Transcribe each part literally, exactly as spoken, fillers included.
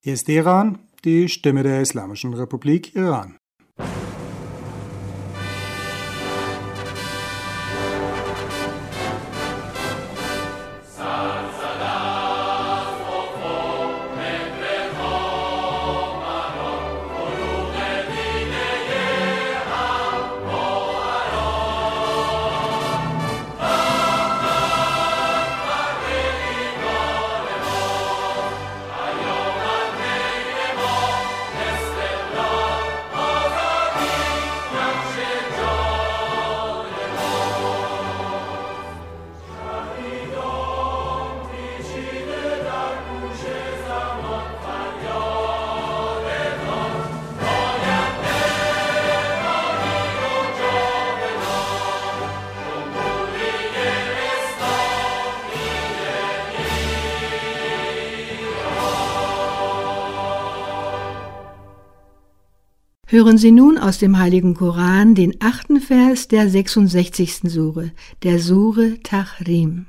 Hier ist Teheran, die Stimme der Islamischen Republik Iran. Hören Sie nun aus dem Heiligen Koran den achten Vers der sechsundsechzigsten Sure, der Sure Tahrim.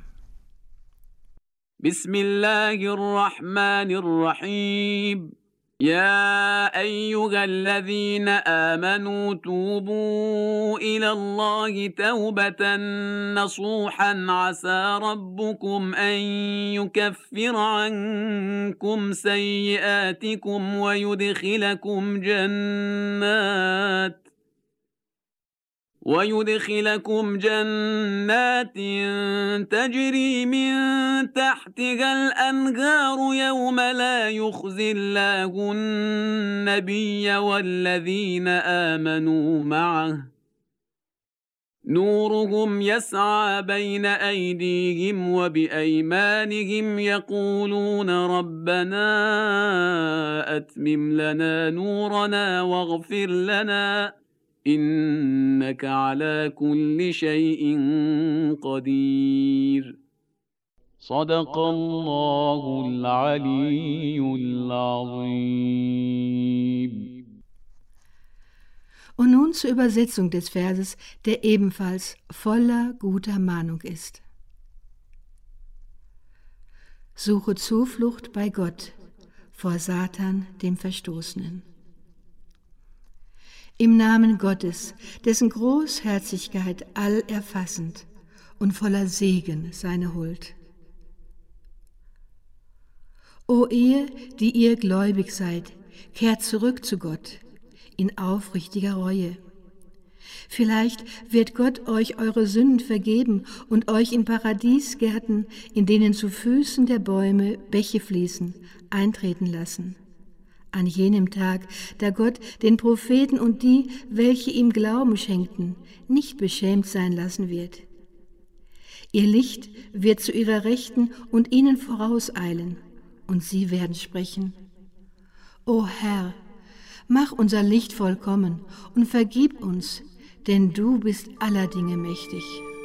Bismillahirrahmanirrahim. يا أيها الذين آمنوا توبوا إلى الله توبة نصوحا عسى ربكم أن يكفر عنكم سيئاتكم ويدخلكم جنات ويدخلكم جنات تجري من تحتها الأنهار يوم لا يخزي الله النبي والذين آمنوا معه نورهم يسعى بين أيديهم وبأيمانهم يقولون ربنا أتمم لنا نورنا واغفر لنا إنك على كل شيء قدير. صدق الله العلي العظيم. Und nun zur Übersetzung des Verses, der ebenfalls voller guter Mahnung ist. Suche Zuflucht bei Gott vor Satan, dem Verstoßenen. Im Namen Gottes, dessen Großherzigkeit allerfassend und voller Segen seine Huld. O ihr, die ihr gläubig seid, kehrt zurück zu Gott in aufrichtiger Reue. Vielleicht wird Gott euch eure Sünden vergeben und euch in Paradiesgärten, in denen zu Füßen der Bäume Bäche fließen, eintreten lassen. An jenem Tag, da Gott den Propheten und die, welche ihm Glauben schenkten, nicht beschämt sein lassen wird. Ihr Licht wird zu ihrer Rechten und ihnen vorauseilen, und sie werden sprechen: O Herr, mach unser Licht vollkommen und vergib uns, denn du bist aller Dinge mächtig.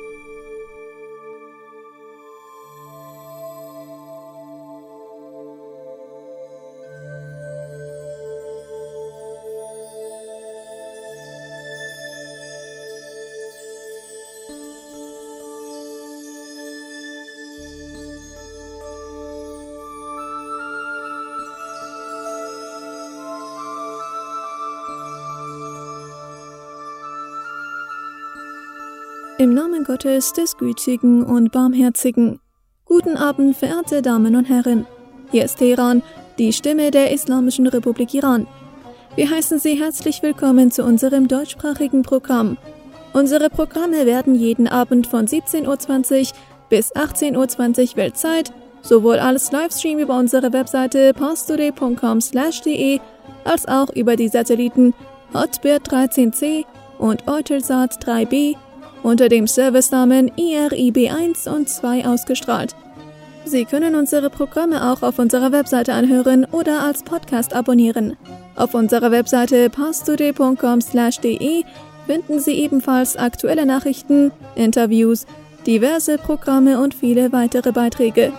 Im Namen Gottes, des Gütigen und Barmherzigen. Guten Abend, verehrte Damen und Herren. Hier ist Teheran, die Stimme der Islamischen Republik Iran. Wir heißen Sie herzlich willkommen zu unserem deutschsprachigen Programm. Unsere Programme werden jeden Abend von siebzehn Uhr zwanzig bis achtzehn Uhr zwanzig Weltzeit sowohl als Livestream über unsere Webseite parstoday punkt com slash de als auch über die Satelliten Hotbird dreizehn C und Eutelsat drei B unter dem Servicenamen I R I B eins und zwei ausgestrahlt. Sie können unsere Programme auch auf unserer Webseite anhören oder als Podcast abonnieren. Auf unserer Webseite parstoday punkt com slash de finden Sie ebenfalls aktuelle Nachrichten, Interviews, diverse Programme und viele weitere Beiträge.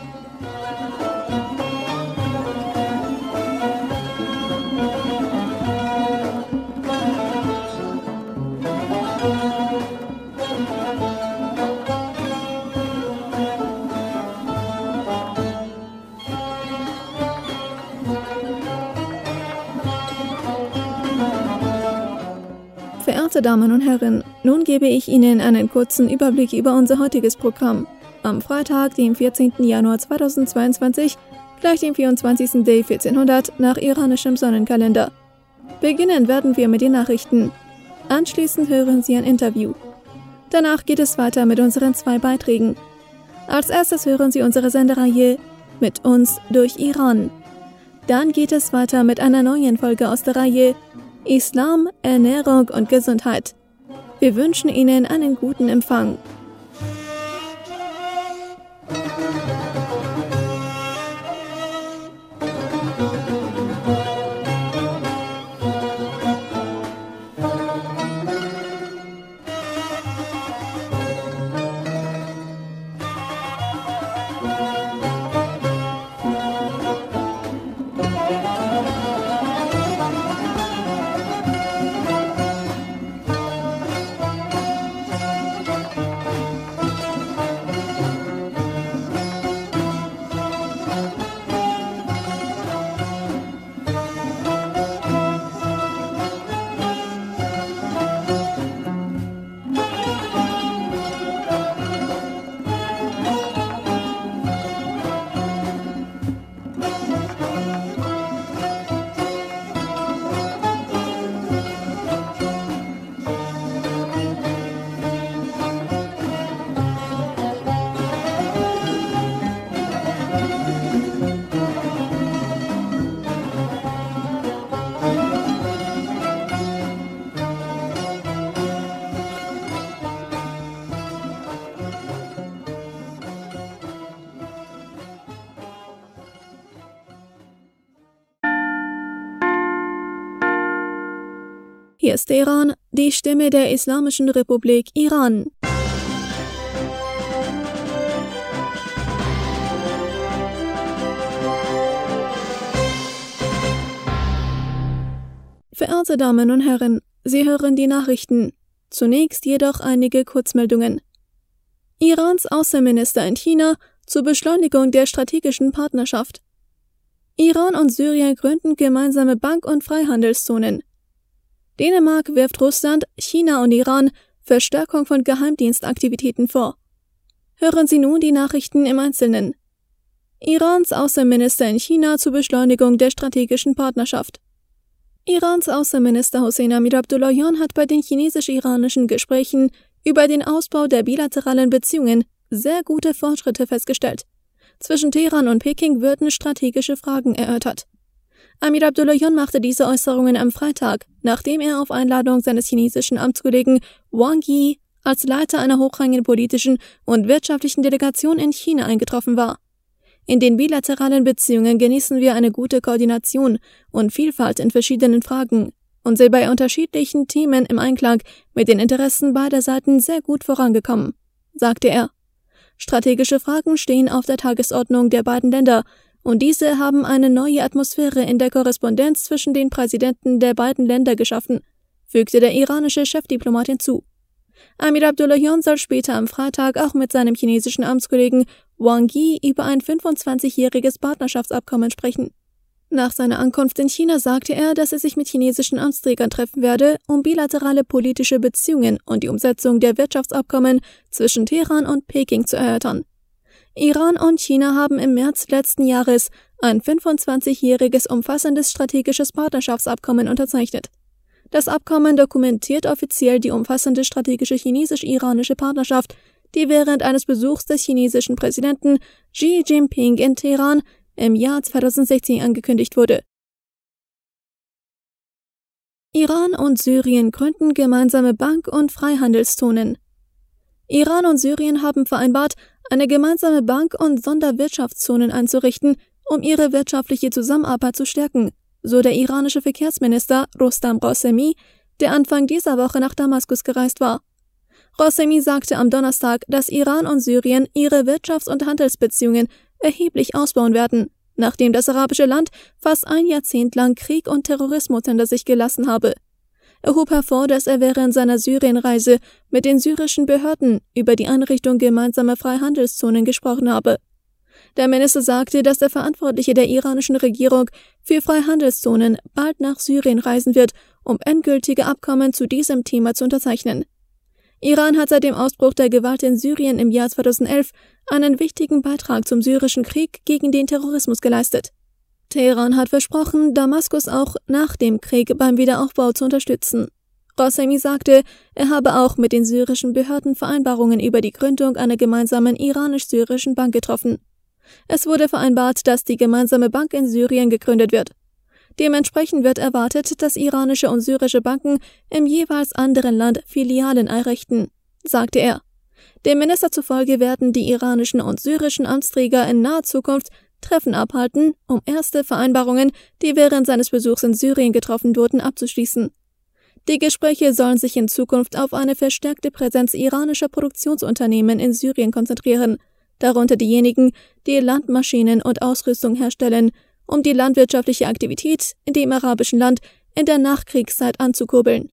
Verehrte Damen und Herren, nun gebe ich Ihnen einen kurzen Überblick über unser heutiges Programm. Am Freitag, dem vierzehnten Januar zweitausendzweiundzwanzig, gleich dem vierundzwanzigsten Day vierzehnhundert nach iranischem Sonnenkalender. Beginnen werden wir mit den Nachrichten. Anschließend hören Sie ein Interview. Danach geht es weiter mit unseren zwei Beiträgen. Als erstes hören Sie unsere Sendereihe Mit uns durch Iran. Dann geht es weiter mit einer neuen Folge aus der Reihe Islam, Ernährung und Gesundheit. Wir wünschen Ihnen einen guten Empfang. Hier ist Teheran, die Stimme der Islamischen Republik Iran. Verehrte Damen und Herren, Sie hören die Nachrichten. Zunächst jedoch einige Kurzmeldungen. Irans Außenminister in China zur Beschleunigung der strategischen Partnerschaft. Iran und Syrien gründen gemeinsame Bank- und Freihandelszonen. Dänemark wirft Russland, China und Iran Verstärkung von Geheimdienstaktivitäten vor. Hören Sie nun die Nachrichten im Einzelnen. Irans Außenminister in China zur Beschleunigung der strategischen Partnerschaft. Irans Außenminister Hossein Amir-Abdollahian hat bei den chinesisch-iranischen Gesprächen über den Ausbau der bilateralen Beziehungen sehr gute Fortschritte festgestellt. Zwischen Teheran und Peking würden strategische Fragen erörtert. Amir-Abdollahian machte diese Äußerungen am Freitag, nachdem er auf Einladung seines chinesischen Amtskollegen Wang Yi als Leiter einer hochrangigen politischen und wirtschaftlichen Delegation in China eingetroffen war. In den bilateralen Beziehungen genießen wir eine gute Koordination und Vielfalt in verschiedenen Fragen und sind bei unterschiedlichen Themen im Einklang mit den Interessen beider Seiten sehr gut vorangekommen, sagte er. Strategische Fragen stehen auf der Tagesordnung der beiden Länder, und diese haben eine neue Atmosphäre in der Korrespondenz zwischen den Präsidenten der beiden Länder geschaffen, fügte der iranische Chefdiplomat hinzu. Amir-Abdollahian soll später am Freitag auch mit seinem chinesischen Amtskollegen Wang Yi über ein fünfundzwanzigjähriges Partnerschaftsabkommen sprechen. Nach seiner Ankunft in China sagte er, dass er sich mit chinesischen Amtsträgern treffen werde, um bilaterale politische Beziehungen und die Umsetzung der Wirtschaftsabkommen zwischen Teheran und Peking zu erörtern. Iran und China haben im März letzten Jahres ein fünfundzwanzigjähriges umfassendes strategisches Partnerschaftsabkommen unterzeichnet. Das Abkommen dokumentiert offiziell die umfassende strategische chinesisch-iranische Partnerschaft, die während eines Besuchs des chinesischen Präsidenten Xi Jinping in Teheran im Jahr zweitausendsechzehn angekündigt wurde. Iran und Syrien gründen gemeinsame Bank- und Freihandelszonen. Iran und Syrien haben vereinbart, eine gemeinsame Bank- und Sonderwirtschaftszonen einzurichten, um ihre wirtschaftliche Zusammenarbeit zu stärken, so der iranische Verkehrsminister Rostam Ghasemi, der Anfang dieser Woche nach Damaskus gereist war. Ghasemi sagte am Donnerstag, dass Iran und Syrien ihre Wirtschafts- und Handelsbeziehungen erheblich ausbauen werden, nachdem das arabische Land fast ein Jahrzehnt lang Krieg und Terrorismus hinter sich gelassen habe. Er hob hervor, dass er während seiner Syrienreise mit den syrischen Behörden über die Einrichtung gemeinsamer Freihandelszonen gesprochen habe. Der Minister sagte, dass der Verantwortliche der iranischen Regierung für Freihandelszonen bald nach Syrien reisen wird, um endgültige Abkommen zu diesem Thema zu unterzeichnen. Iran hat seit dem Ausbruch der Gewalt in Syrien im Jahr zweitausendelf einen wichtigen Beitrag zum syrischen Krieg gegen den Terrorismus geleistet. Teheran hat versprochen, Damaskus auch nach dem Krieg beim Wiederaufbau zu unterstützen. Roussemi sagte, er habe auch mit den syrischen Behörden Vereinbarungen über die Gründung einer gemeinsamen iranisch-syrischen Bank getroffen. Es wurde vereinbart, dass die gemeinsame Bank in Syrien gegründet wird. Dementsprechend wird erwartet, dass iranische und syrische Banken im jeweils anderen Land Filialen einrichten, sagte er. Dem Minister zufolge werden die iranischen und syrischen Amtsträger in naher Zukunft Treffen abhalten, um erste Vereinbarungen, die während seines Besuchs in Syrien getroffen wurden, abzuschließen. Die Gespräche sollen sich in Zukunft auf eine verstärkte Präsenz iranischer Produktionsunternehmen in Syrien konzentrieren, darunter diejenigen, die Landmaschinen und Ausrüstung herstellen, um die landwirtschaftliche Aktivität in dem arabischen Land in der Nachkriegszeit anzukurbeln.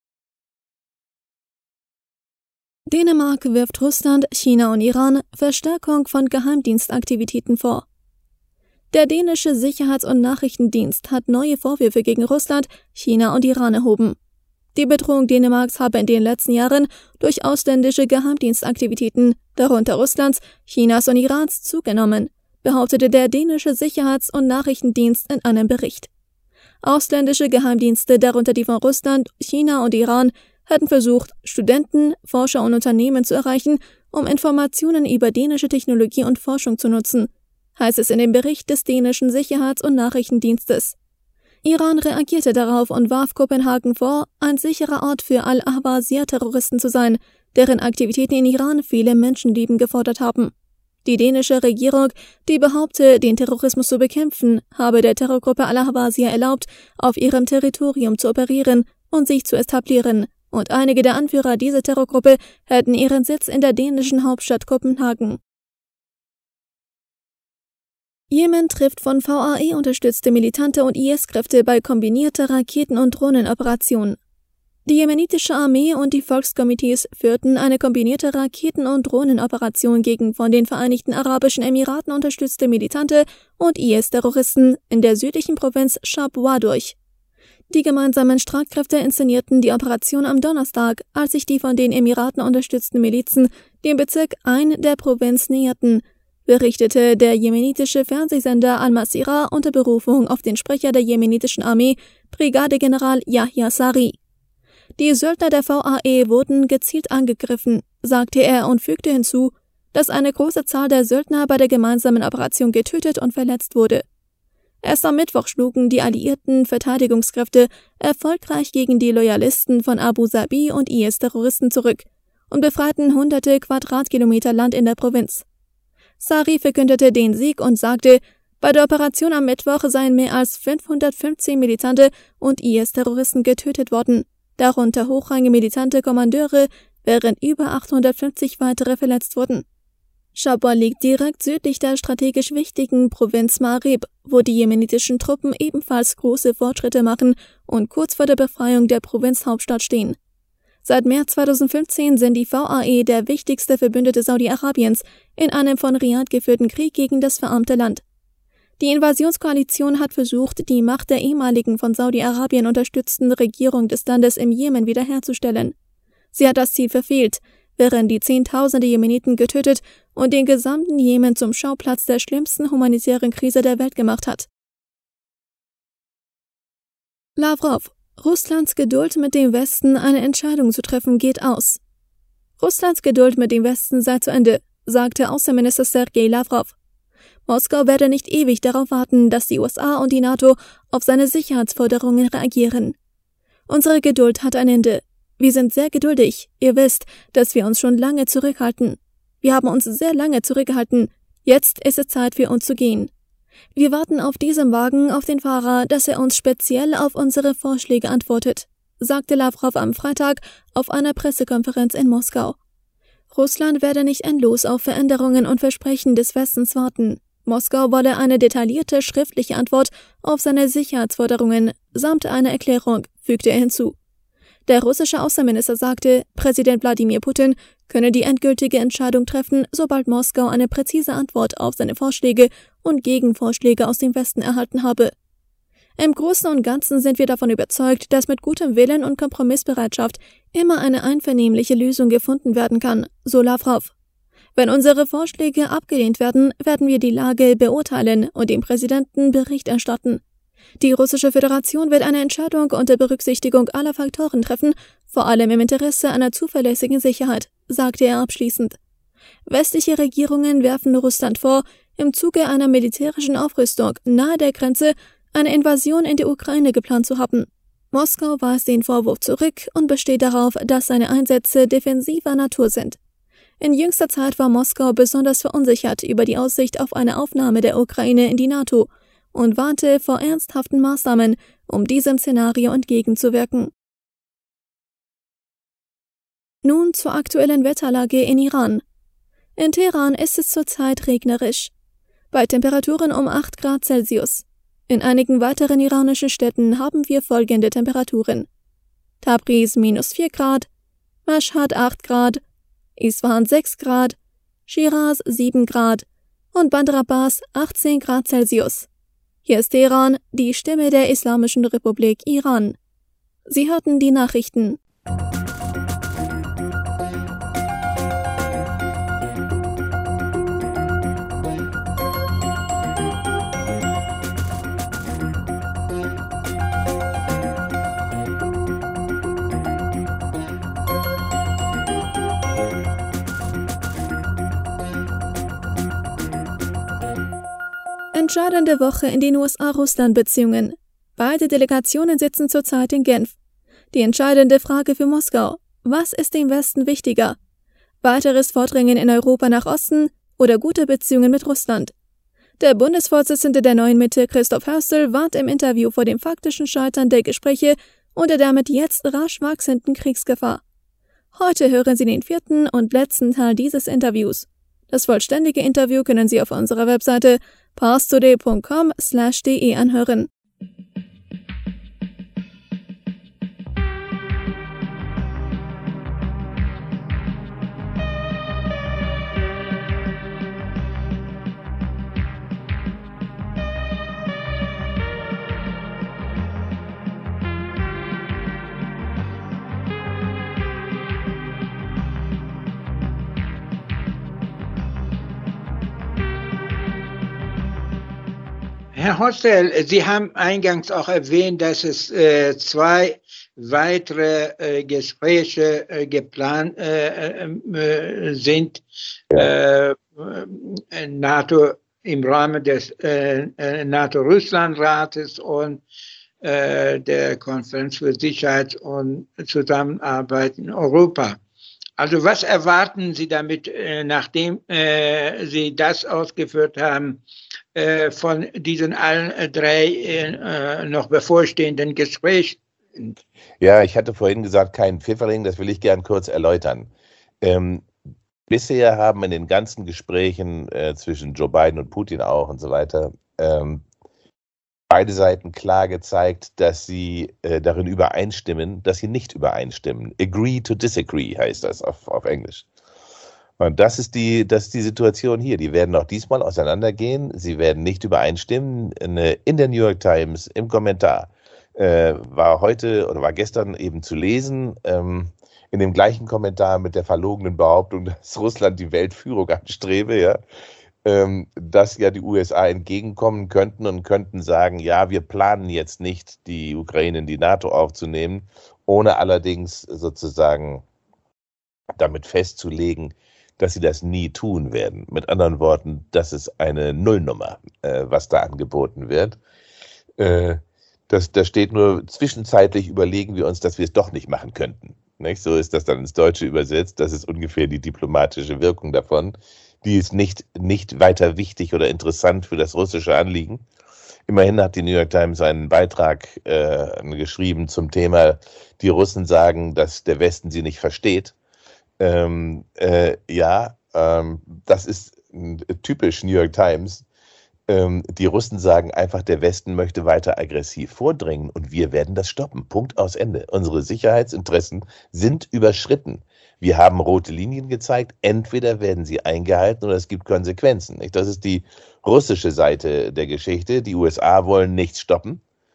Dänemark wirft Russland, China und Iran Verstärkung von Geheimdienstaktivitäten vor. Der dänische Sicherheits- und Nachrichtendienst hat neue Vorwürfe gegen Russland, China und Iran erhoben. Die Bedrohung Dänemarks habe in den letzten Jahren durch ausländische Geheimdienstaktivitäten, darunter Russlands, Chinas und Irans, zugenommen, behauptete der dänische Sicherheits- und Nachrichtendienst in einem Bericht. Ausländische Geheimdienste, darunter die von Russland, China und Iran, hatten versucht, Studenten, Forscher und Unternehmen zu erreichen, um Informationen über dänische Technologie und Forschung zu nutzen, heißt es in dem Bericht des dänischen Sicherheits- und Nachrichtendienstes. Iran reagierte darauf und warf Kopenhagen vor, ein sicherer Ort für Al-Ahwazir-Terroristen zu sein, deren Aktivitäten in Iran viele Menschenleben gefordert haben. Die dänische Regierung, die behaupte, den Terrorismus zu bekämpfen, habe der Terrorgruppe Al-Ahwazir erlaubt, auf ihrem Territorium zu operieren und sich zu etablieren, und einige der Anführer dieser Terrorgruppe hätten ihren Sitz in der dänischen Hauptstadt Kopenhagen. Jemen trifft von V A E unterstützte Militante und I S-Kräfte bei kombinierter Raketen- und Drohnenoperation. Die jemenitische Armee und die Volkskomitees führten eine kombinierte Raketen- und Drohnenoperation gegen von den Vereinigten Arabischen Emiraten unterstützte Militante und I S-Terroristen in der südlichen Provinz Shabwa durch. Die gemeinsamen Streitkräfte inszenierten die Operation am Donnerstag, als sich die von den Emiraten unterstützten Milizen dem Bezirk Ain der Provinz näherten, berichtete der jemenitische Fernsehsender Al-Masirah unter Berufung auf den Sprecher der jemenitischen Armee, Brigadegeneral Yahya Sari. Die Söldner der V A E wurden gezielt angegriffen, sagte er und fügte hinzu, dass eine große Zahl der Söldner bei der gemeinsamen Operation getötet und verletzt wurde. Erst am Mittwoch schlugen die alliierten Verteidigungskräfte erfolgreich gegen die Loyalisten von Abu Zabi und I S-Terroristen zurück und befreiten hunderte Quadratkilometer Land in der Provinz. Sari verkündete den Sieg und sagte, bei der Operation am Mittwoch seien mehr als fünfhundertfünfzehn Militante und I S-Terroristen getötet worden, darunter hochrangige militante Kommandeure, während über achthundertfünfzig weitere verletzt wurden. Shabwa liegt direkt südlich der strategisch wichtigen Provinz Marib, wo die jemenitischen Truppen ebenfalls große Fortschritte machen und kurz vor der Befreiung der Provinzhauptstadt stehen. Seit März zweitausendfünfzehn sind die V A E der wichtigste Verbündete Saudi-Arabiens in einem von Riad geführten Krieg gegen das verarmte Land. Die Invasionskoalition hat versucht, die Macht der ehemaligen von Saudi-Arabien unterstützten Regierung des Landes im Jemen wiederherzustellen. Sie hat das Ziel verfehlt, während die Zehntausende Jemeniten getötet und den gesamten Jemen zum Schauplatz der schlimmsten humanitären Krise der Welt gemacht hat. Lavrov: Russlands Geduld mit dem Westen, eine Entscheidung zu treffen, geht aus. Russlands Geduld mit dem Westen sei zu Ende, sagte Außenminister Sergei Lavrov. Moskau werde nicht ewig darauf warten, dass die U S A und die NATO auf seine Sicherheitsforderungen reagieren. Unsere Geduld hat ein Ende. Wir sind sehr geduldig. Ihr wisst, dass wir uns schon lange zurückhalten. Wir haben uns sehr lange zurückgehalten. Jetzt ist es Zeit für uns zu gehen. Wir warten auf diesem Wagen auf den Fahrer, dass er uns speziell auf unsere Vorschläge antwortet, sagte Lavrov am Freitag auf einer Pressekonferenz in Moskau. Russland werde nicht endlos auf Veränderungen und Versprechen des Westens warten. Moskau wolle eine detaillierte schriftliche Antwort auf seine Sicherheitsforderungen samt einer Erklärung, fügte er hinzu. Der russische Außenminister sagte, Präsident Wladimir Putin könne die endgültige Entscheidung treffen, sobald Moskau eine präzise Antwort auf seine Vorschläge und Gegenvorschläge aus dem Westen erhalten habe. Im Großen und Ganzen sind wir davon überzeugt, dass mit gutem Willen und Kompromissbereitschaft immer eine einvernehmliche Lösung gefunden werden kann, so Lavrov. Wenn unsere Vorschläge abgelehnt werden, werden wir die Lage beurteilen und dem Präsidenten Bericht erstatten. Die Russische Föderation wird eine Entscheidung unter Berücksichtigung aller Faktoren treffen, vor allem im Interesse einer zuverlässigen Sicherheit, sagte er abschließend. Westliche Regierungen werfen Russland vor, im Zuge einer militärischen Aufrüstung nahe der Grenze eine Invasion in die Ukraine geplant zu haben. Moskau weist den Vorwurf zurück und besteht darauf, dass seine Einsätze defensiver Natur sind. In jüngster Zeit war Moskau besonders verunsichert über die Aussicht auf eine Aufnahme der Ukraine in die NATO und warnte vor ernsthaften Maßnahmen, um diesem Szenario entgegenzuwirken. Nun zur aktuellen Wetterlage in Iran. In Teheran ist es zurzeit regnerisch, bei Temperaturen um acht Grad Celsius. In einigen weiteren iranischen Städten haben wir folgende Temperaturen: Tabriz minus vier Grad, Mashhad acht Grad, Isfahan sechs Grad, Shiraz sieben Grad und Bandar Abbas achtzehn Grad Celsius. Hier ist Teheran, die Stimme der Islamischen Republik Iran. Sie hörten die Nachrichten. Entscheidende Woche in den U S A-Russland-Beziehungen. Beide Delegationen sitzen zurzeit in Genf. Die entscheidende Frage für Moskau: Was ist dem Westen wichtiger? Weiteres Vordringen in Europa nach Osten oder gute Beziehungen mit Russland? Der Bundesvorsitzende der Neuen Mitte, Christoph Hörstel, warnt im Interview vor dem faktischen Scheitern der Gespräche und der damit jetzt rasch wachsenden Kriegsgefahr. Heute hören Sie den vierten und letzten Teil dieses Interviews. Das vollständige Interview können Sie auf unserer Webseite parstoday punkt com slash de anhören. Herr Hostel, Sie haben eingangs auch erwähnt, dass es äh, zwei weitere äh, Gespräche äh, geplant äh, äh, sind, ja. äh, NATO im Rahmen des äh, NATO-Russland-Rates und äh, der Konferenz für Sicherheit und Zusammenarbeit in Europa. Also was erwarten Sie damit, äh, nachdem äh, Sie das ausgeführt haben, äh, von diesen allen äh, drei äh, noch bevorstehenden Gesprächen? Ja, ich hatte vorhin gesagt, kein Pfifferling, das will ich gern kurz erläutern. Ähm, bisher haben in den ganzen Gesprächen äh, zwischen Joe Biden und Putin auch und so weiter, ähm, beide Seiten klar gezeigt, dass sie äh, darin übereinstimmen, dass sie nicht übereinstimmen. Agree to disagree heißt das auf, auf Englisch. Und das ist die, das ist die Situation hier. Die werden auch diesmal auseinandergehen. Sie werden nicht übereinstimmen. In der New York Times, im Kommentar, äh, war heute oder war gestern eben zu lesen, ähm, in dem gleichen Kommentar mit der verlogenen Behauptung, dass Russland die Weltführung anstrebe, ja, ähm, dass ja die U S A entgegenkommen könnten und könnten sagen, ja, wir planen jetzt nicht, die Ukraine in die NATO aufzunehmen, ohne allerdings sozusagen damit festzulegen, dass sie das nie tun werden. Mit anderen Worten, das ist eine Nullnummer, äh, was da angeboten wird. Äh, das, da steht nur, zwischenzeitlich überlegen wir uns, dass wir es doch nicht machen könnten. Nicht? So ist das dann ins Deutsche übersetzt. Das ist ungefähr die diplomatische Wirkung davon. Die ist nicht, nicht weiter wichtig oder interessant für das russische Anliegen. Immerhin hat die New York Times einen Beitrag äh, geschrieben zum Thema, die Russen sagen, dass der Westen sie nicht versteht. Ähm, äh, ja, ähm, das ist äh, typisch New York Times. Ähm, die Russen sagen einfach, der Westen möchte weiter aggressiv vordringen und wir werden das stoppen. Punkt, aus Ende. Unsere Sicherheitsinteressen sind überschritten. Wir haben rote Linien gezeigt, entweder werden sie eingehalten oder es gibt Konsequenzen. Nicht? Das ist die russische Seite der Geschichte. Die U S A wollen nichts stoppen.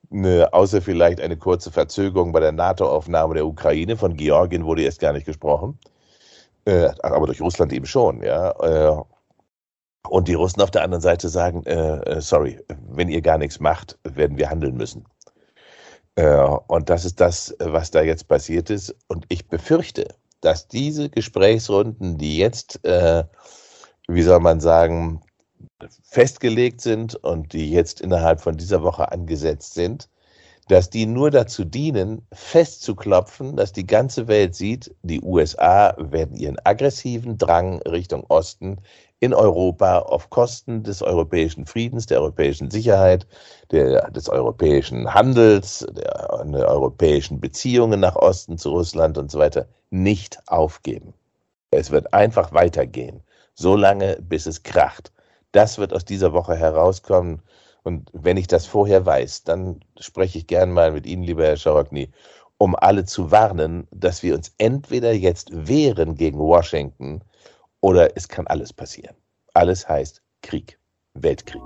Ne, außer vielleicht eine kurze Verzögerung bei der NATO-Aufnahme der Ukraine. Von Georgien wurde erst gar nicht gesprochen. Äh, aber durch Russland eben schon, ja. Äh, und die Russen auf der anderen Seite sagen, äh, sorry, wenn ihr gar nichts macht, werden wir handeln müssen. Äh, und das ist das, was da jetzt passiert ist. Und ich befürchte, dass diese Gesprächsrunden, die jetzt, äh, wie soll man sagen, festgelegt sind und die jetzt innerhalb von dieser Woche angesetzt sind, dass die nur dazu dienen, festzuklopfen, dass die ganze Welt sieht, die U S A werden ihren aggressiven Drang Richtung Osten in Europa auf Kosten des europäischen Friedens, der europäischen Sicherheit, der, des europäischen Handels, der, der europäischen Beziehungen nach Osten zu Russland und so weiter nicht aufgeben. Es wird einfach weitergehen, solange bis es kracht. Das wird aus dieser Woche herauskommen. Und wenn ich das vorher weiß, dann spreche ich gern mal mit Ihnen, lieber Herr Scharokny, um alle zu warnen, dass wir uns entweder jetzt wehren gegen Washington oder es kann alles passieren. Alles heißt Krieg, Weltkrieg.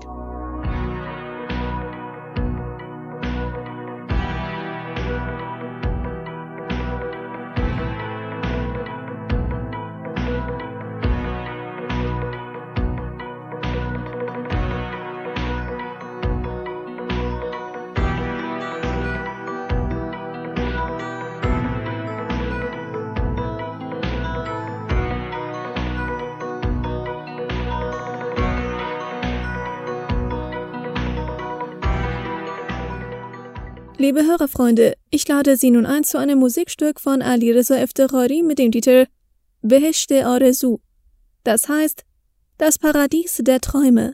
Liebe Hörerfreunde, ich lade Sie nun ein zu einem Musikstück von Alireza Eftekhari mit dem Titel Behesht Arezu. Das heißt, das Paradies der Träume.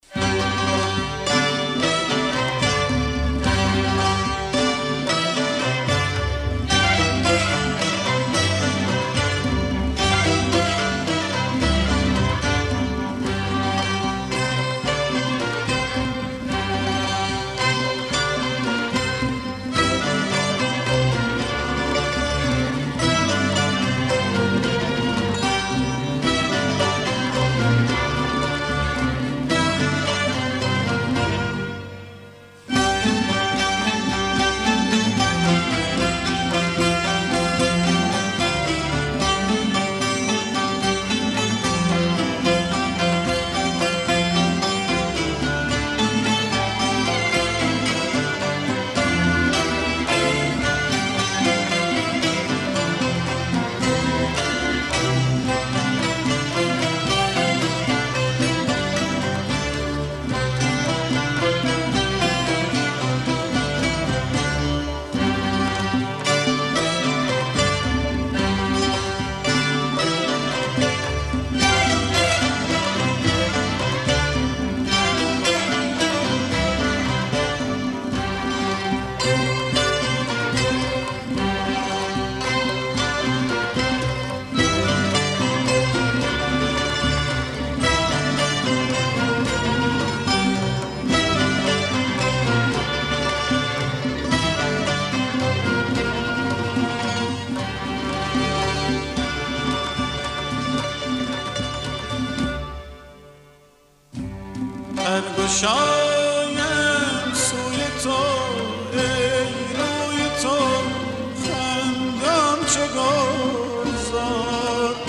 شایم سوی تو ای روی تو خندم چو گلزار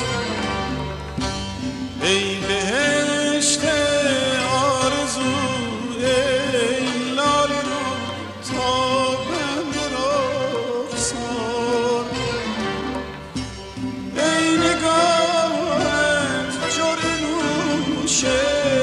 ای بهشت آرزو ای لاله رو تابنده رخسار ای نگاهت جرعه نوشه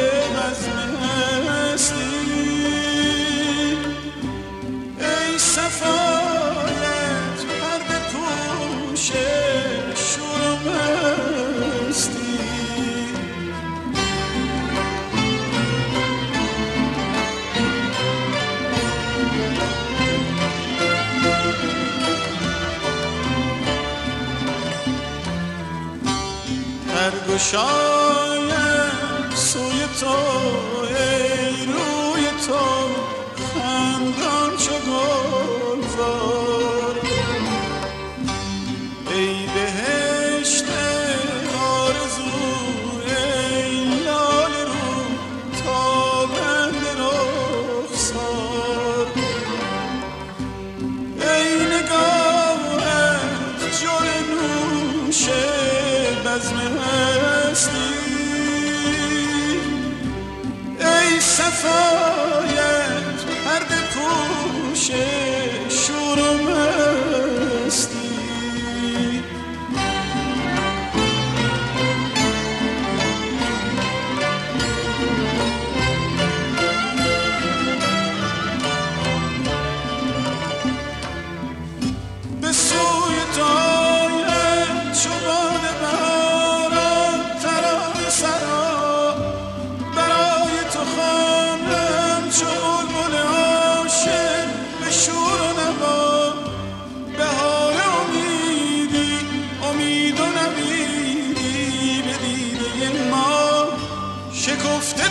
شایم سوی تو ای روی تو خندان چو گلزار ای بهشت آرزو ای لاله رو تابنده رخسار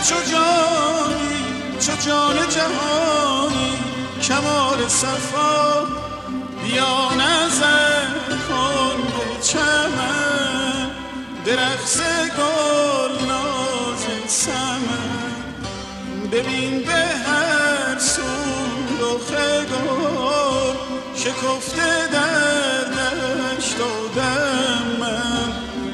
چو جانی چو جان جهانی کمال صفا بیا نظر کن به چمن درخت گل ناز سمن ببین به هر سو رخ گل شکفته در دشت و دمن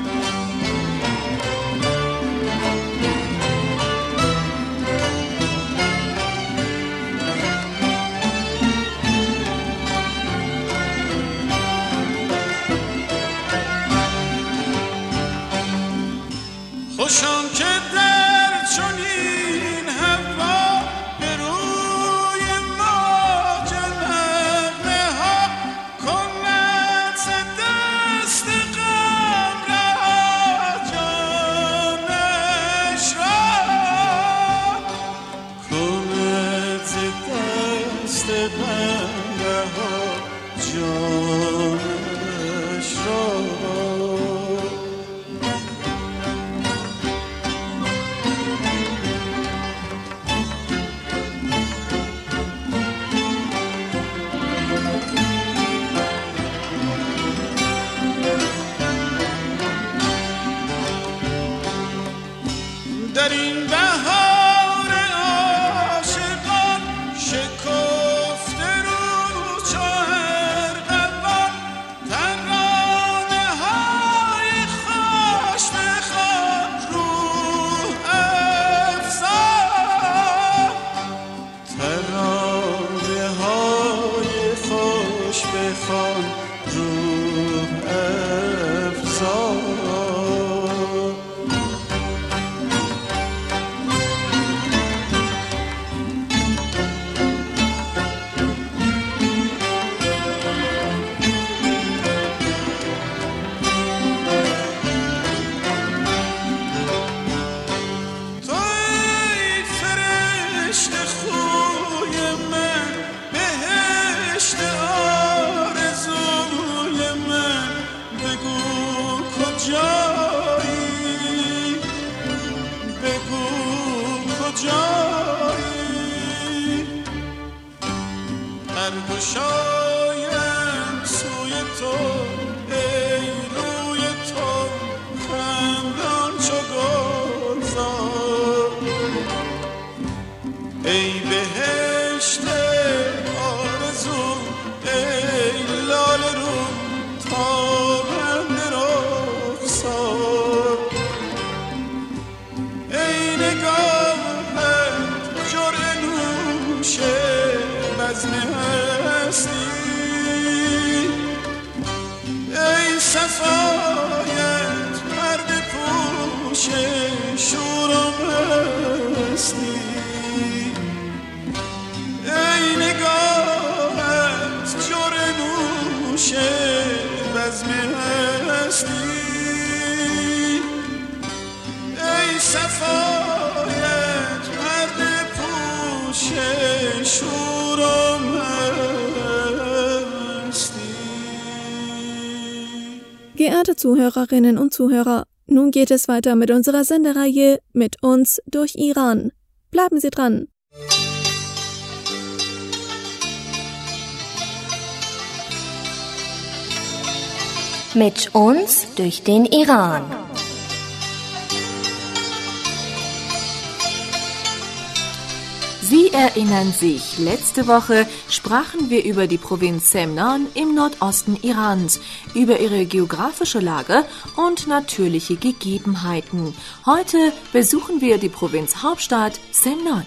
خوشم که در چنین هوا به روی موج نغمه ها کند ز دست غم رها جانش را کند ز دست غم رها جانش را در این بهار عاشقان شکفته رو چهر قبان ترانه های خوش بخوان روح افزا ترانه های خوش بخوان روح افزا شایم سوی تو ای روی تو خندان چو گلزار ای بهشت آرزو ای لاله رو تابنده رخسار ای نگاهت جرعه نوش بزم ای صفایت پرده پوش شور و مستی ای نگاهت جرعه نوش بزم هستی ای صفایت پرده پوش شور و Geehrte Zuhörerinnen und Zuhörer, nun geht es weiter mit unserer Sendereihe Mit uns durch Iran. Bleiben Sie dran! Mit uns durch den Iran. Sie erinnern sich, letzte Woche sprachen wir über die Provinz Semnan im Nordosten Irans, über ihre geografische Lage und natürliche Gegebenheiten. Heute besuchen wir die Provinzhauptstadt Semnan.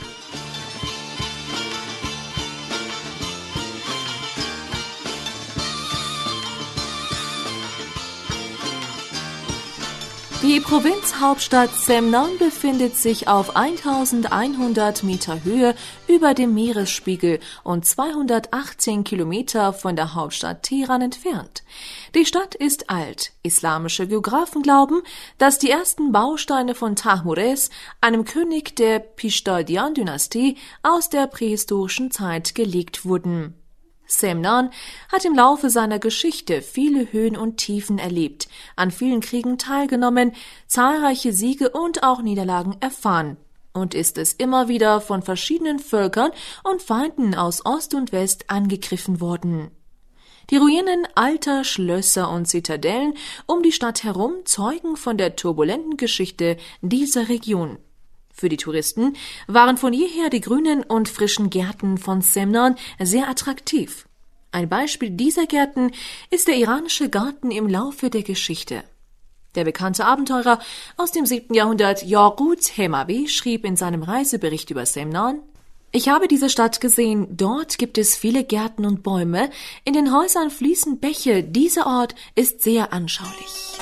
Die Provinzhauptstadt Semnan befindet sich auf eintausendeinhundert Meter Höhe über dem Meeresspiegel und zweihundertachtzehn Kilometer von der Hauptstadt Teheran entfernt. Die Stadt ist alt. Islamische Geographen glauben, dass die ersten Bausteine von Tahmures, einem König der Pishtadian-Dynastie, aus der prähistorischen Zeit gelegt wurden. Semnan hat im Laufe seiner Geschichte viele Höhen und Tiefen erlebt, an vielen Kriegen teilgenommen, zahlreiche Siege und auch Niederlagen erfahren. und ist es immer wieder von verschiedenen Völkern und Feinden aus Ost und West angegriffen worden. Die Ruinen alter Schlösser und Zitadellen um die Stadt herum zeugen von der turbulenten Geschichte dieser Region. Für die Touristen waren von jeher die grünen und frischen Gärten von Semnan sehr attraktiv. Ein Beispiel dieser Gärten ist der iranische Garten im Laufe der Geschichte. Der bekannte Abenteurer aus dem siebten Jahrhundert Yaqut Hemavi schrieb in seinem Reisebericht über Semnan: Ich habe diese Stadt gesehen, dort gibt es viele Gärten und Bäume, in den Häusern fließen Bäche, dieser Ort ist sehr anschaulich.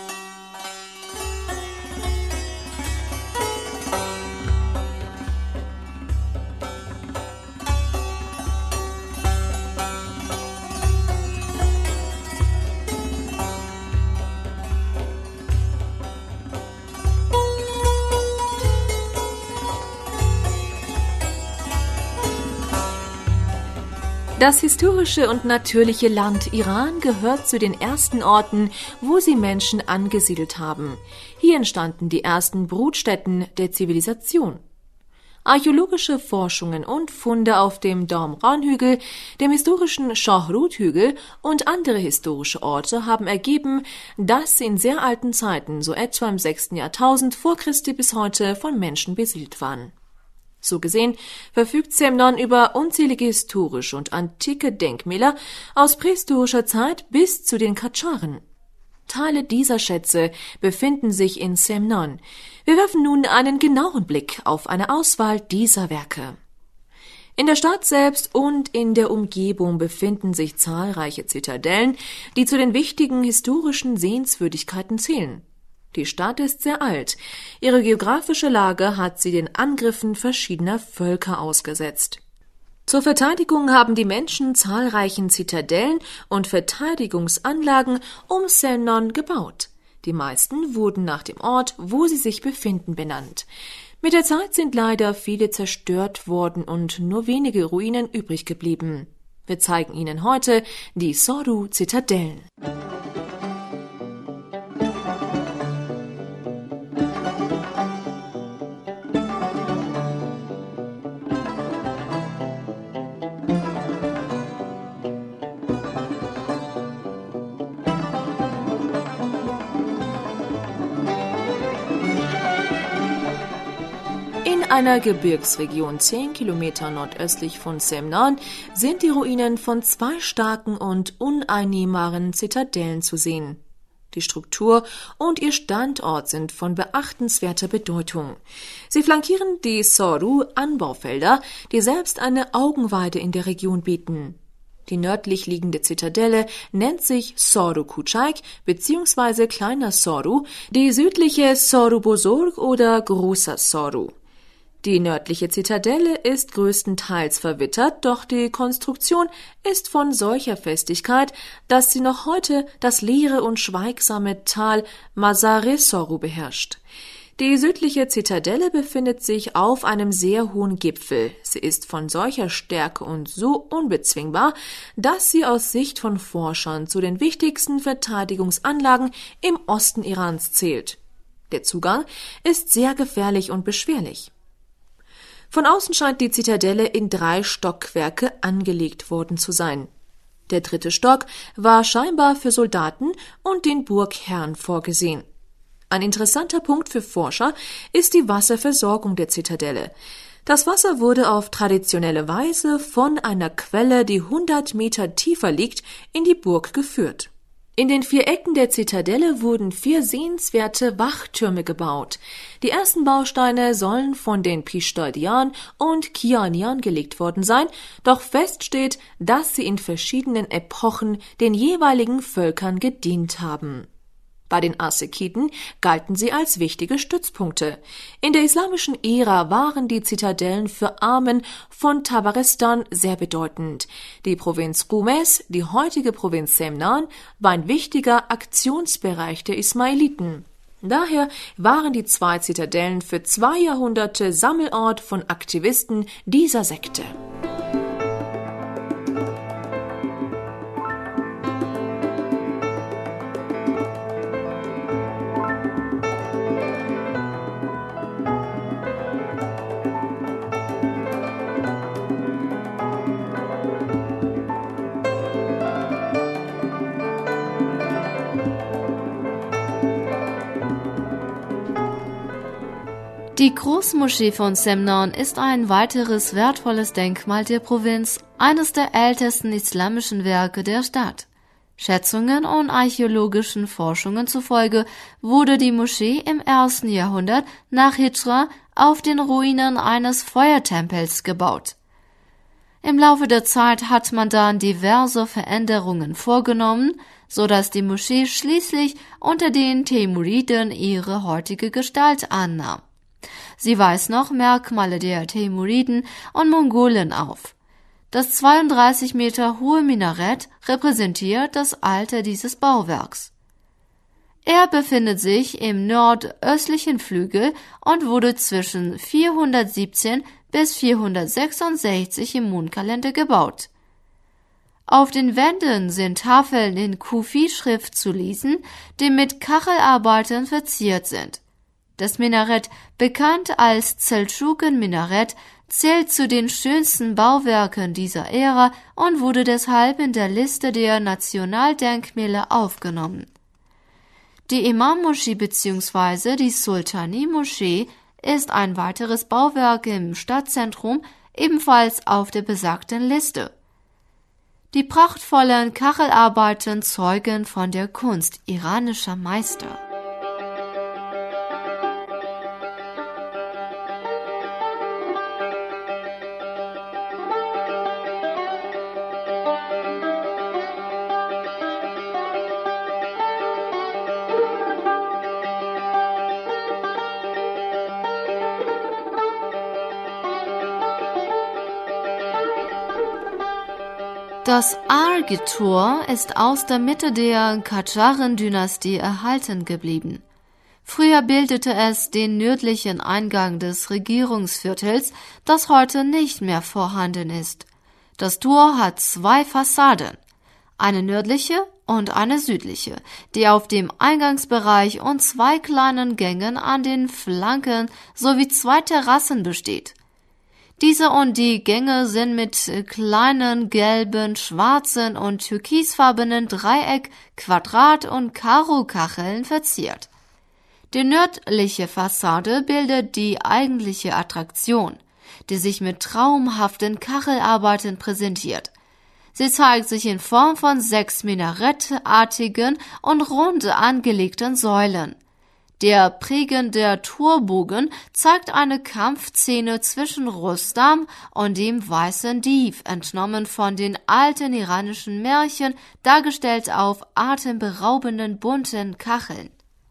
Das historische und natürliche Land Iran gehört zu den ersten Orten, wo sie Menschen angesiedelt haben. Hier entstanden die ersten Brutstätten der Zivilisation. Archäologische Forschungen und Funde auf dem Domran-Hügel, dem historischen Shohrud-Hügel und andere historische Orte haben ergeben, dass sie in sehr alten Zeiten, so etwa im sechsten Jahrtausend vor Christi bis heute, von Menschen besiedelt waren. So gesehen verfügt Semnan über unzählige historische und antike Denkmäler aus prähistorischer Zeit bis zu den Kadscharen. Teile dieser Schätze befinden sich in Semnan. Wir werfen nun einen genaueren Blick auf eine Auswahl dieser Werke. In der Stadt selbst und in der Umgebung befinden sich zahlreiche Zitadellen, die zu den wichtigen historischen Sehenswürdigkeiten zählen. Die Stadt ist sehr alt. Ihre geografische Lage hat sie den Angriffen verschiedener Völker ausgesetzt. Zur Verteidigung haben die Menschen zahlreichen Zitadellen und Verteidigungsanlagen um Semnan gebaut. Die meisten wurden nach dem Ort, wo sie sich befinden, benannt. Mit der Zeit sind leider viele zerstört worden und nur wenige Ruinen übrig geblieben. Wir zeigen Ihnen heute die Soru-Zitadellen. In einer Gebirgsregion zehn Kilometer nordöstlich von Semnan sind die Ruinen von zwei starken und uneinnehmbaren Zitadellen zu sehen. Die Struktur und ihr Standort sind von beachtenswerter Bedeutung. Sie flankieren die Soru-Anbaufelder, die selbst eine Augenweide in der Region bieten. Die nördlich liegende Zitadelle nennt sich Soru Kuchayk bzw. Kleiner Soru, die südliche Soru Bozorg oder Großer Soru. Die nördliche Zitadelle ist größtenteils verwittert, doch die Konstruktion ist von solcher Festigkeit, dass sie noch heute das leere und schweigsame Tal Mazar-e Soru beherrscht. Die südliche Zitadelle befindet sich auf einem sehr hohen Gipfel. Sie ist von solcher Stärke und so unbezwingbar, dass sie aus Sicht von Forschern zu den wichtigsten Verteidigungsanlagen im Osten Irans zählt. Der Zugang ist sehr gefährlich und beschwerlich. Von außen scheint die Zitadelle in drei Stockwerke angelegt worden zu sein. Der dritte Stock war scheinbar für Soldaten und den Burgherrn vorgesehen. Ein interessanter Punkt für Forscher ist die Wasserversorgung der Zitadelle. Das Wasser wurde auf traditionelle Weise von einer Quelle, die hundert Meter tiefer liegt, in die Burg geführt. In den vier Ecken der Zitadelle wurden vier sehenswerte Wachtürme gebaut. Die ersten Bausteine sollen von den Pishtardian und Kianian gelegt worden sein, doch fest steht, dass sie in verschiedenen Epochen den jeweiligen Völkern gedient haben. Bei den Arsakiden galten sie als wichtige Stützpunkte. In der islamischen Ära waren die Zitadellen für Armen von Tabaristan sehr bedeutend. Die Provinz Qumes, die heutige Provinz Semnan, war ein wichtiger Aktionsbereich der Ismailiten. Daher waren die zwei Zitadellen für zwei Jahrhunderte Sammelort von Aktivisten dieser Sekte. Die Großmoschee von Semnan ist ein weiteres wertvolles Denkmal der Provinz, eines der ältesten islamischen Werke der Stadt. Schätzungen und archäologischen Forschungen zufolge wurde die Moschee im ersten Jahrhundert nach Hijra auf den Ruinen eines Feuertempels gebaut. Im Laufe der Zeit hat man dann diverse Veränderungen vorgenommen, so dass die Moschee schließlich unter den Temuriden ihre heutige Gestalt annahm. Sie weist noch Merkmale der Temuriden und Mongolen auf. Das zweiunddreißig Meter hohe Minarett repräsentiert das Alter dieses Bauwerks. Er befindet sich im nordöstlichen Flügel und wurde zwischen vierhundertsiebzehn bis vierhundertsechsundsechzig im Mondkalender gebaut. Auf den Wänden sind Tafeln in Kufi-Schrift zu lesen, die mit Kachelarbeiten verziert sind. Das Minarett, bekannt als Seldschuken-Minarett, zählt zu den schönsten Bauwerken dieser Ära und wurde deshalb in der Liste der Nationaldenkmäler aufgenommen. Die Imam-Moschee bzw. die Sultani-Moschee ist ein weiteres Bauwerk im Stadtzentrum, ebenfalls auf der besagten Liste. Die prachtvollen Kachelarbeiten zeugen von der Kunst iranischer Meister. Das Arge-Tor ist aus der Mitte der Kadscharen-Dynastie erhalten geblieben. Früher bildete es den nördlichen Eingang des Regierungsviertels, das heute nicht mehr vorhanden ist. Das Tor hat zwei Fassaden, eine nördliche und eine südliche, die auf dem Eingangsbereich und zwei kleinen Gängen an den Flanken sowie zwei Terrassen besteht. Diese und die Gänge sind mit kleinen gelben, schwarzen und türkisfarbenen Dreieck-, Quadrat- und Karo-Kacheln verziert. Die nördliche Fassade bildet die eigentliche Attraktion, die sich mit traumhaften Kachelarbeiten präsentiert. Sie zeigt sich in Form von sechs minarettartigen und rund angelegten Säulen. Der prägende Torbogen zeigt eine Kampfszene zwischen Rustam und dem weißen Dieb, entnommen von den alten iranischen Märchen, dargestellt auf atemberaubenden bunten Kacheln.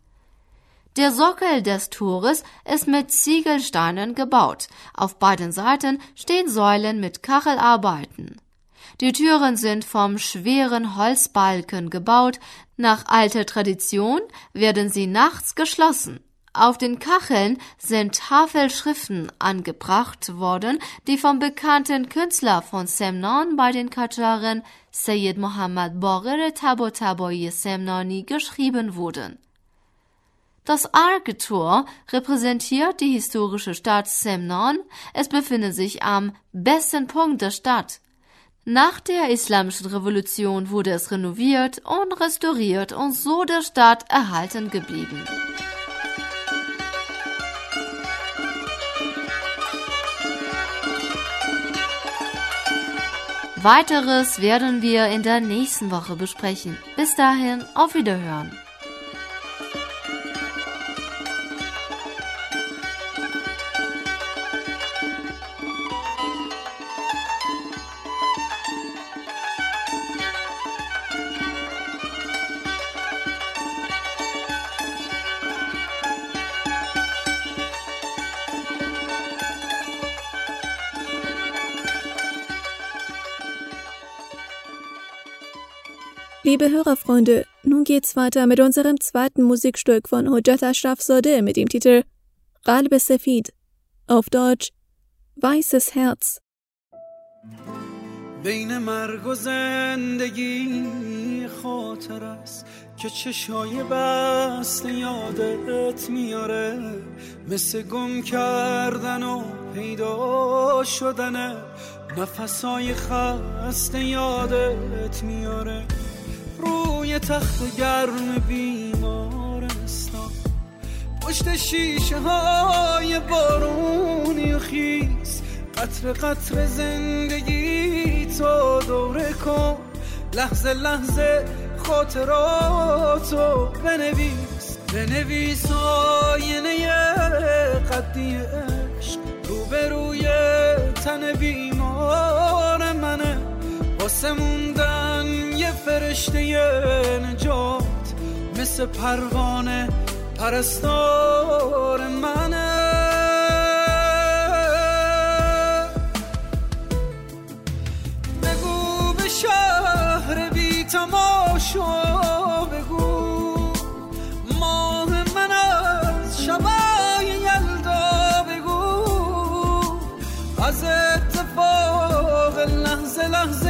Der Sockel des Tores ist mit Ziegelsteinen gebaut. Auf beiden Seiten stehen Säulen mit Kachelarbeiten. Die Türen sind vom schweren Holzbalken gebaut. Nach alter Tradition werden sie nachts geschlossen. Auf den Kacheln sind Tafelschriften angebracht worden, die vom bekannten Künstler von Semnan bei den Kadscharen, Seyyed Mohammad Baqir Tabatabai Semnani, geschrieben wurden. Das Arge-Tor repräsentiert die historische Stadt Semnan. Es befindet sich am besten Punkt der Stadt. Nach der Islamischen Revolution wurde es renoviert und restauriert und so der Stadt erhalten geblieben. Weiteres werden wir in der nächsten Woche besprechen. Bis dahin, auf Wiederhören. Liebe Hörerfreunde, nun geht's weiter mit unserem zweiten Musikstück von Hojat Ashrafzadeh mit dem Titel Qalb Safid, auf Deutsch Weißes Herz. بین مرگ و زندگی خاطر است که چشای بسته یادت میاره، مثل گم کردن و پیدا شدن نفسای خسته یادت میاره. روی تخت گرم بیمارستان پشت شیشه های بارونی خیز، قطر قطر زندگی تو دوره کن، لحظه لحظه خاطراتو بنویس، بنویس آینه قدی عشق روبروی تن بیمار منه، واسه موندن یه فرشته نجات مثل پروانه پرستار منه. بگو به شهر بی تماشا، بگو ماه من از شبای یلدا، بگو از اتفاق لحظه لحظه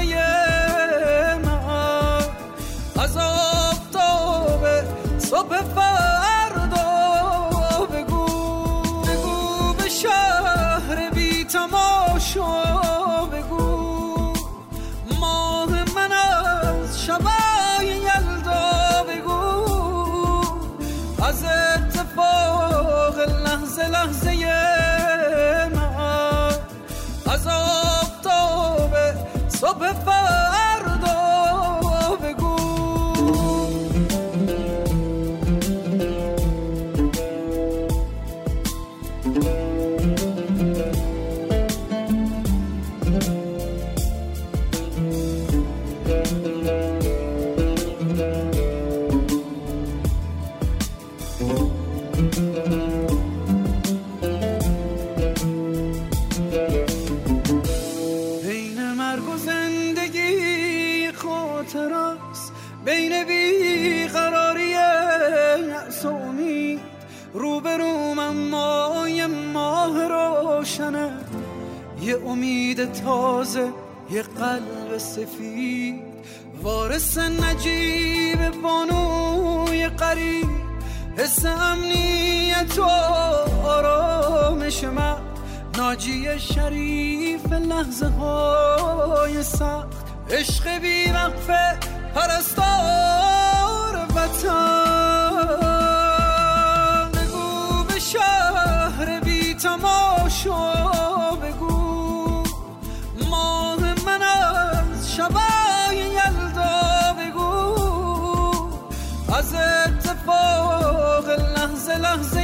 من، از آفتاب صبح فردا، بگو بگو به شهر بی تماشا، بگو ماه من از شبای یلدا، بگو از اتفاق لحظه لحظه من، از آفتاب صبح فردا، بگو. بین مرگ و زندگی خاطر است، بین بیقراری یأس و امید، روبروم اما یه ماه روشنه، یه امید تازه، یه قلب سفید، وارث نجیب بانوی قریب، حس امنیت و آرامش من، ناجی شریف لحظه های سخت، عشق بی وقفه پرستار وطن. بگو به شهر بی تماشا، بگو ماه من از شبای یلدا، بگو از اتفاق لحظه لحظه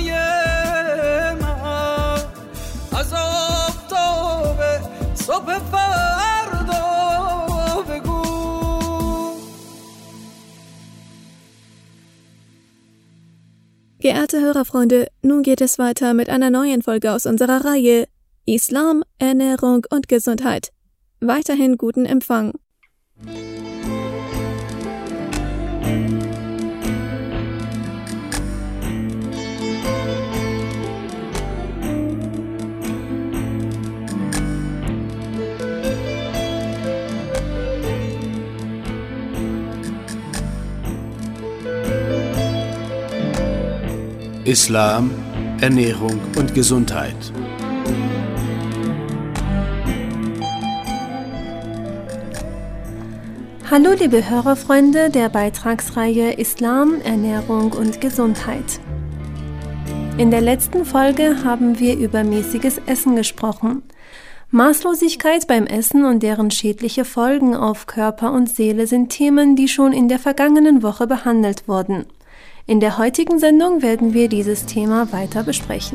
من، از آفتاب صبح فردا، بگو. Geehrte Hörerfreunde, nun geht es weiter mit einer neuen Folge aus unserer Reihe Islam, Ernährung und Gesundheit. Weiterhin guten Empfang. Islam, Ernährung und Gesundheit. Hallo liebe Hörerfreunde der Beitragsreihe Islam, Ernährung und Gesundheit. In der letzten Folge haben wir über mäßiges Essen gesprochen. Maßlosigkeit beim Essen und deren schädliche Folgen auf Körper und Seele sind Themen, die schon in der vergangenen Woche behandelt wurden. In der heutigen Sendung werden wir dieses Thema weiter besprechen.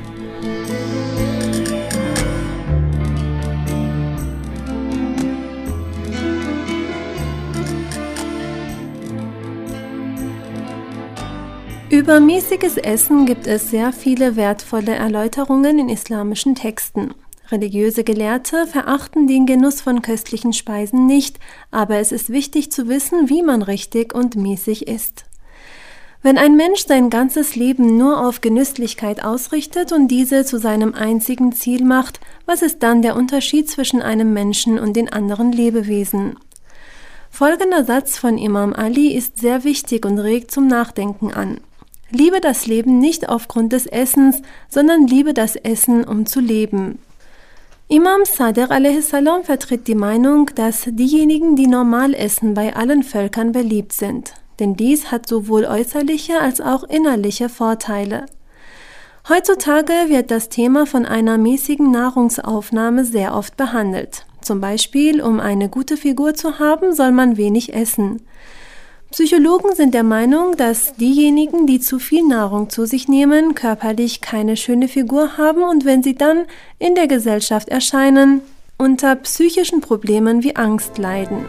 Über mäßiges Essen gibt es sehr viele wertvolle Erläuterungen in islamischen Texten. Religiöse Gelehrte verachten den Genuss von köstlichen Speisen nicht, aber es ist wichtig zu wissen, wie man richtig und mäßig isst. Wenn ein Mensch sein ganzes Leben nur auf Genüsslichkeit ausrichtet und diese zu seinem einzigen Ziel macht, was ist dann der Unterschied zwischen einem Menschen und den anderen Lebewesen? Folgender Satz von Imam Ali ist sehr wichtig und regt zum Nachdenken an. Liebe das Leben nicht aufgrund des Essens, sondern liebe das Essen, um zu leben. Imam Sadiq alaihi salam vertritt die Meinung, dass diejenigen, die normal essen, bei allen Völkern beliebt sind. Denn dies hat sowohl äußerliche als auch innerliche Vorteile. Heutzutage wird das Thema von einer mäßigen Nahrungsaufnahme sehr oft behandelt. Zum Beispiel, um eine gute Figur zu haben, soll man wenig essen. Psychologen sind der Meinung, dass diejenigen, die zu viel Nahrung zu sich nehmen, körperlich keine schöne Figur haben und wenn sie dann in der Gesellschaft erscheinen, unter psychischen Problemen wie Angst leiden.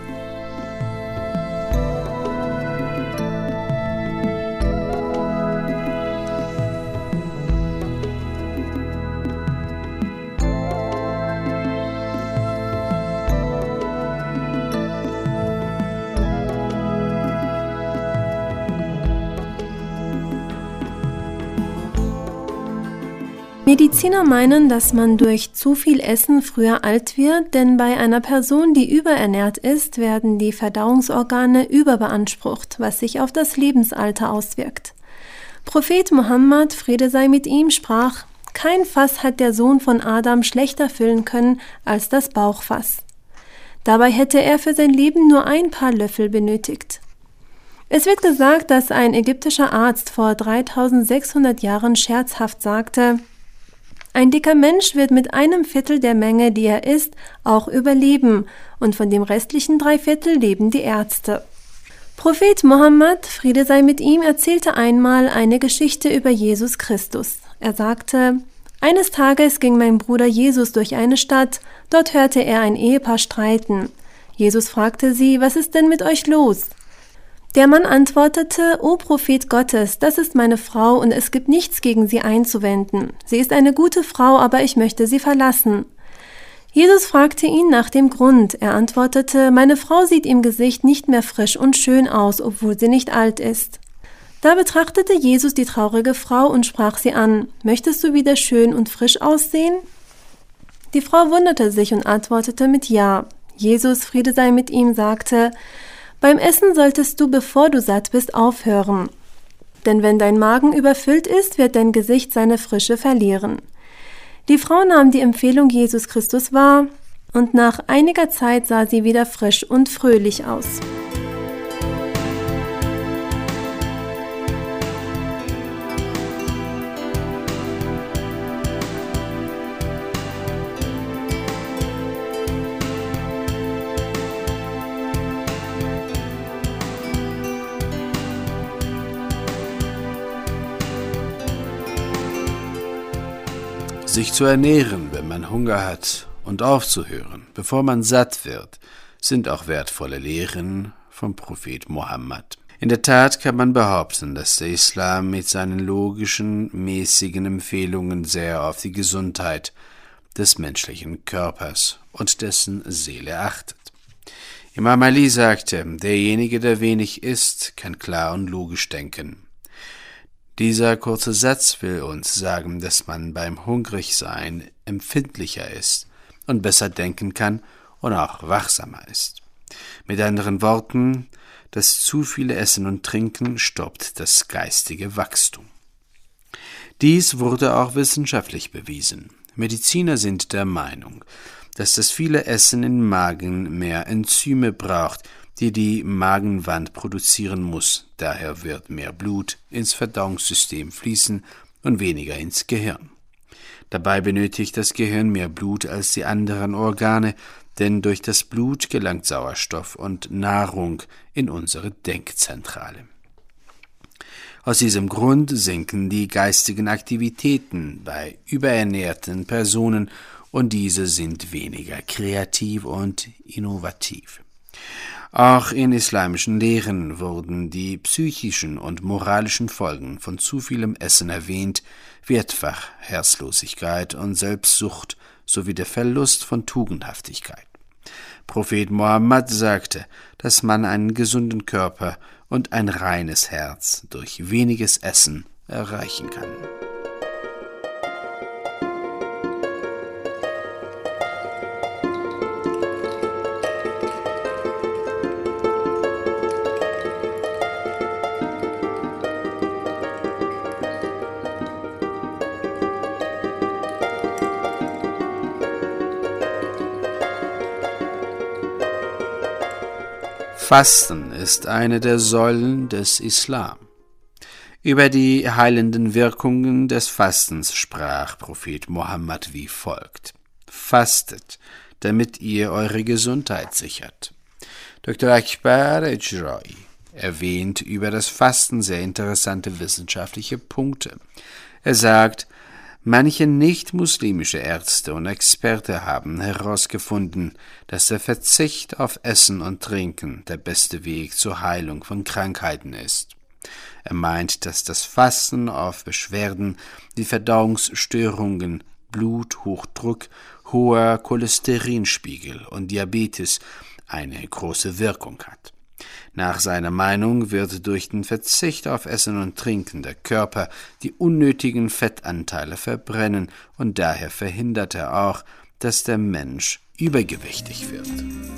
Mediziner meinen, dass man durch zu viel Essen früher alt wird, denn bei einer Person, die überernährt ist, werden die Verdauungsorgane überbeansprucht, was sich auf das Lebensalter auswirkt. Prophet Mohammed, Friede sei mit ihm, sprach: Kein Fass hat der Sohn von Adam schlechter füllen können als das Bauchfass. Dabei hätte er für sein Leben nur ein paar Löffel benötigt. Es wird gesagt, dass ein ägyptischer Arzt vor dreitausendsechshundert Jahren scherzhaft sagte: Ein dicker Mensch wird mit einem Viertel der Menge, die er isst, auch überleben, und von dem restlichen Dreiviertel leben die Ärzte. Prophet Mohammed, Friede sei mit ihm, erzählte einmal eine Geschichte über Jesus Christus. Er sagte: Eines Tages ging mein Bruder Jesus durch eine Stadt, dort hörte er ein Ehepaar streiten. Jesus fragte sie: Was ist denn mit euch los? Der Mann antwortete: O Prophet Gottes, das ist meine Frau und es gibt nichts gegen sie einzuwenden. Sie ist eine gute Frau, aber ich möchte sie verlassen. Jesus fragte ihn nach dem Grund. Er antwortete: Meine Frau sieht im Gesicht nicht mehr frisch und schön aus, obwohl sie nicht alt ist. Da betrachtete Jesus die traurige Frau und sprach sie an: Möchtest du wieder schön und frisch aussehen? Die Frau wunderte sich und antwortete mit Ja. Jesus, Friede sei mit ihm, sagte: Beim Essen solltest du, bevor du satt bist, aufhören. Denn wenn dein Magen überfüllt ist, wird dein Gesicht seine Frische verlieren. Die Frau nahm die Empfehlung Jesus Christus wahr, und nach einiger Zeit sah sie wieder frisch und fröhlich aus. Sich zu ernähren, wenn man Hunger hat, und aufzuhören, bevor man satt wird, sind auch wertvolle Lehren vom Prophet Mohammed. In der Tat kann man behaupten, dass der Islam mit seinen logischen, mäßigen Empfehlungen sehr auf die Gesundheit des menschlichen Körpers und dessen Seele achtet. Imam Ali sagte: Derjenige, der wenig isst, kann klar und logisch denken. Dieser kurze Satz will uns sagen, dass man beim Hungrigsein empfindlicher ist und besser denken kann und auch wachsamer ist. Mit anderen Worten, das zu viele Essen und Trinken stoppt das geistige Wachstum. Dies wurde auch wissenschaftlich bewiesen. Mediziner sind der Meinung, dass das viele Essen im Magen mehr Enzyme braucht, die die Magenwand produzieren muss. Daher wird mehr Blut ins Verdauungssystem fließen und weniger ins Gehirn. Dabei benötigt das Gehirn mehr Blut als die anderen Organe, denn durch das Blut gelangt Sauerstoff und Nahrung in unsere Denkzentrale. Aus diesem Grund sinken die geistigen Aktivitäten bei überernährten Personen und diese sind weniger kreativ und innovativ. Auch in islamischen Lehren wurden die psychischen und moralischen Folgen von zu vielem Essen erwähnt, wie etwa Herzlosigkeit und Selbstsucht sowie der Verlust von Tugendhaftigkeit. Prophet Mohammed sagte, dass man einen gesunden Körper und ein reines Herz durch weniges Essen erreichen kann. Fasten ist eine der Säulen des Islam. Über die heilenden Wirkungen des Fastens sprach Prophet Mohammed wie folgt: Fastet, damit ihr eure Gesundheit sichert. Doktor Akbar Ejrai erwähnt über das Fasten sehr interessante wissenschaftliche Punkte. Er sagt, manche nicht-muslimische Ärzte und Experten haben herausgefunden, dass der Verzicht auf Essen und Trinken der beste Weg zur Heilung von Krankheiten ist. Er meint, dass das Fasten auf Beschwerden wie Verdauungsstörungen, Bluthochdruck, hoher Cholesterinspiegel und Diabetes eine große Wirkung hat. Nach seiner Meinung wird durch den Verzicht auf Essen und Trinken der Körper die unnötigen Fettanteile verbrennen und daher verhindert er auch, dass der Mensch übergewichtig wird.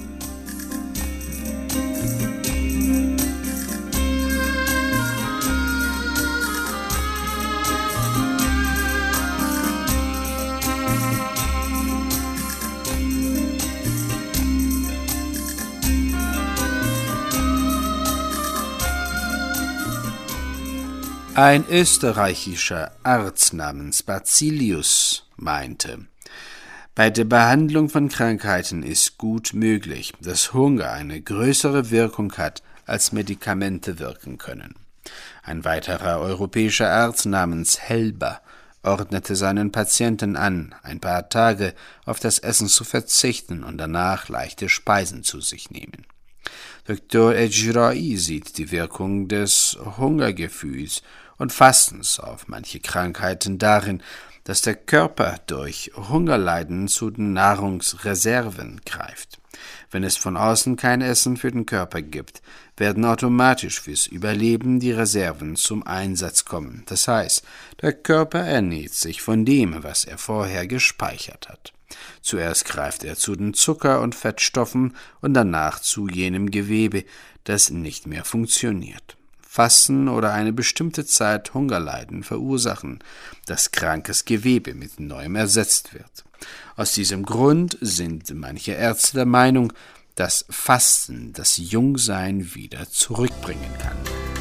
Ein österreichischer Arzt namens Bazilius meinte, bei der Behandlung von Krankheiten ist gut möglich, dass Hunger eine größere Wirkung hat, als Medikamente wirken können. Ein weiterer europäischer Arzt namens Helber ordnete seinen Patienten an, ein paar Tage auf das Essen zu verzichten und danach leichte Speisen zu sich nehmen. Doktor Ejrai sieht die Wirkung des Hungergefühls und Fastens auf manche Krankheiten darin, dass der Körper durch Hungerleiden zu den Nahrungsreserven greift. Wenn es von außen kein Essen für den Körper gibt, werden automatisch fürs Überleben die Reserven zum Einsatz kommen. Das heißt, der Körper ernährt sich von dem, was er vorher gespeichert hat. Zuerst greift er zu den Zucker- und Fettstoffen und danach zu jenem Gewebe, das nicht mehr funktioniert. Fasten oder eine bestimmte Zeit Hungerleiden verursachen, dass krankes Gewebe mit neuem ersetzt wird. Aus diesem Grund sind manche Ärzte der Meinung, dass Fasten das Jungsein wieder zurückbringen kann.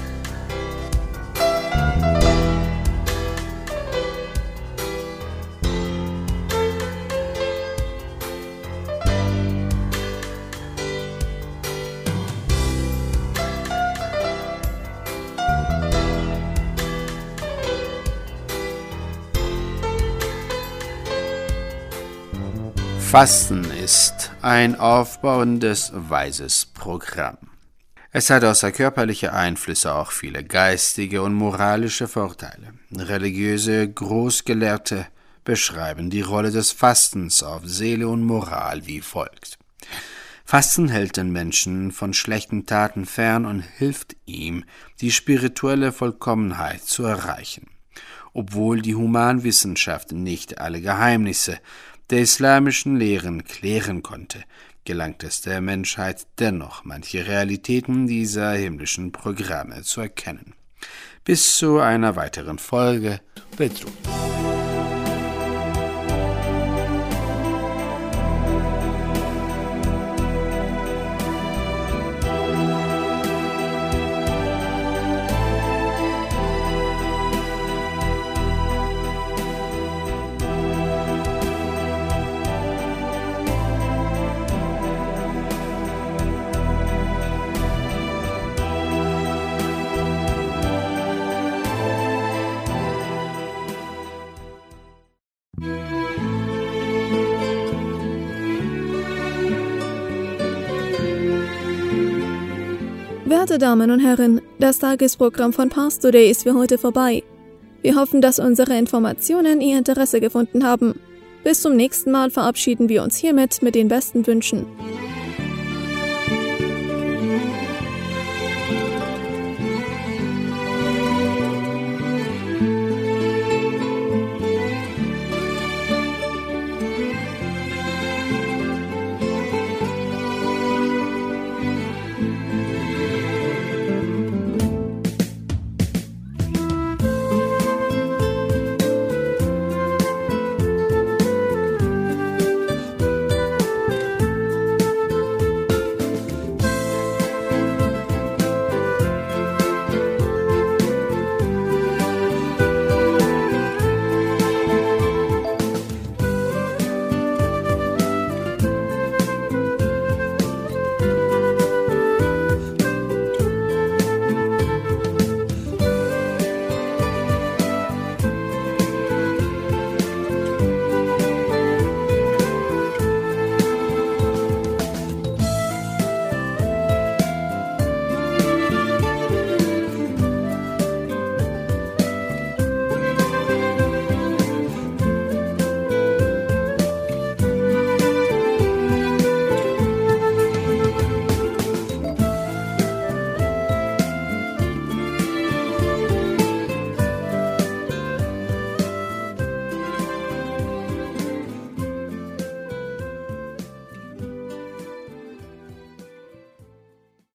Fasten ist ein aufbauendes, weises Programm. Es hat außer körperlicher Einflüsse auch viele geistige und moralische Vorteile. Religiöse Großgelehrte beschreiben die Rolle des Fastens auf Seele und Moral wie folgt. Fasten hält den Menschen von schlechten Taten fern und hilft ihm, die spirituelle Vollkommenheit zu erreichen. Obwohl die Humanwissenschaft nicht alle Geheimnisse der islamischen Lehren klären konnte, gelangt es der Menschheit dennoch, manche Realitäten dieser himmlischen Programme zu erkennen. Bis zu einer weiteren Folge. Petru. Werte Damen und Herren, das Tagesprogramm von Pars Today ist für heute vorbei. Wir hoffen, dass unsere Informationen Ihr Interesse gefunden haben. Bis zum nächsten Mal verabschieden wir uns hiermit mit den besten Wünschen.